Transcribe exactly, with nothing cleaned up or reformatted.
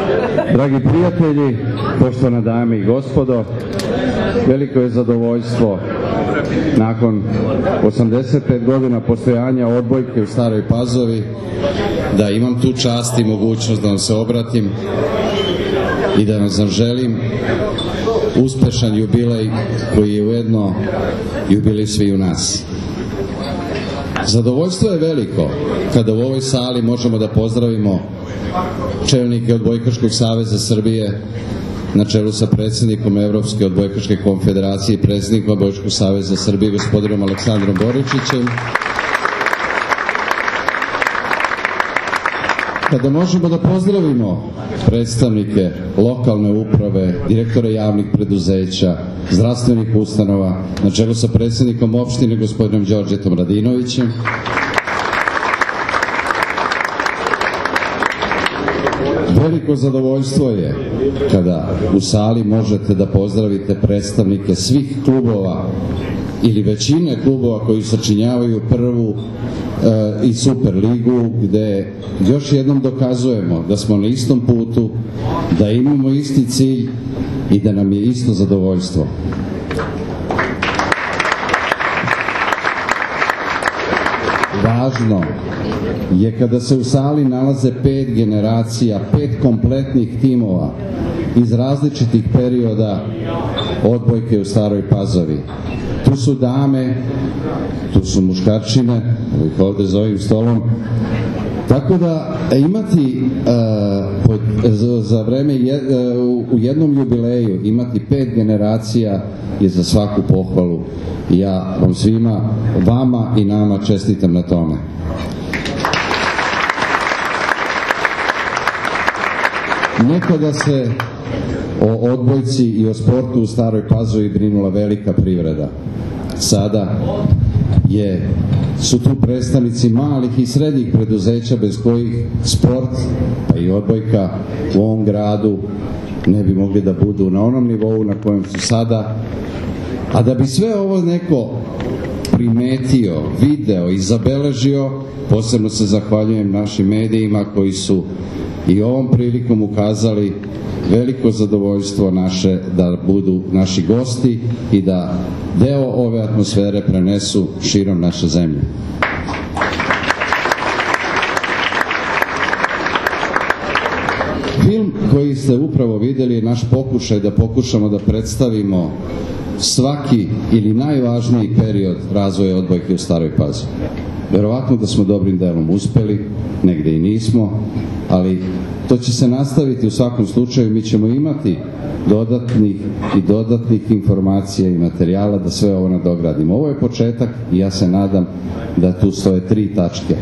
Dragi prijatelji, poštovane dame i gospodo, veliko je zadovoljstvo nakon osamdeset pet godina postojanja odbojke u Staroj Pazovi da imam tu čast i mogućnost da vam se obratim i da vam zaželim uspešan jubilej koji je ujedno jubilej svi u nas. Zadovoljstvo je veliko kada u ovoj sali možemo da pozdravimo čelnike Odbojkaškog saveza Srbije na čelu sa predsjednikom Evropske odbojkaške konfederacije i predsjednikom Odbojkaškog saveza Srbije gospodinom Aleksandrom Boričićem, kada možemo da pozdravimo predstavnike lokalne uprave, direktore javnih preduzeća, zdravstvenih ustanova, na čelu sa predsjednikom opštine gospodinom Đorđetom Radinovićem, veliko zadovoljstvo je kada u sali možete da pozdravite predstavnike svih klubova ili većine klubova koji sačinjavaju prvu e, i super ligu, gde još jednom dokazujemo da smo na istom putu, da imamo isti cilj i da nam je isto zadovoljstvo. Važno je kada se u sali nalaze pet generacija, pet kompletnih timova iz različitih perioda odbojke u Staroj Pazovi. Tu su dame, tu su muškarčine, ovih ovde za ovim stolom. Tako da imati uh, za vreme jed, uh, u jednom jubileju imati pet generacija je za svaku pohvalu. Ja vam svima, vama i nama čestitam na tome. Nekada se o odbojci i o sportu u Staroj Pazovi brinula velika privreda. Sada je, su tu predstavnici malih i srednjih preduzeća bez kojih sport, pa i odbojka u ovom gradu ne bi mogli da budu na onom nivou na kojem su sada. A da bi sve ovo neko primetio, video i zabeležio, posebno se zahvaljujem našim medijima koji su i ovom prilikom ukazali veliko zadovoljstvo naše da budu naši gosti i da deo ove atmosfere prenesu širom naše zemlje. Film koji ste upravo vidjeli je naš pokušaj da pokušamo da predstavimo svaki ili najvažniji period razvoja odbojke u Staroj Pazovi. Verovatno da smo dobrim delom uspeli, negde i nismo, ali to će se nastaviti u svakom slučaju. Mi ćemo imati dodatnih i dodatnih informacija i materijala da sve ovo nadogradimo. Ovo je početak i ja se nadam da tu stoje tri tačke.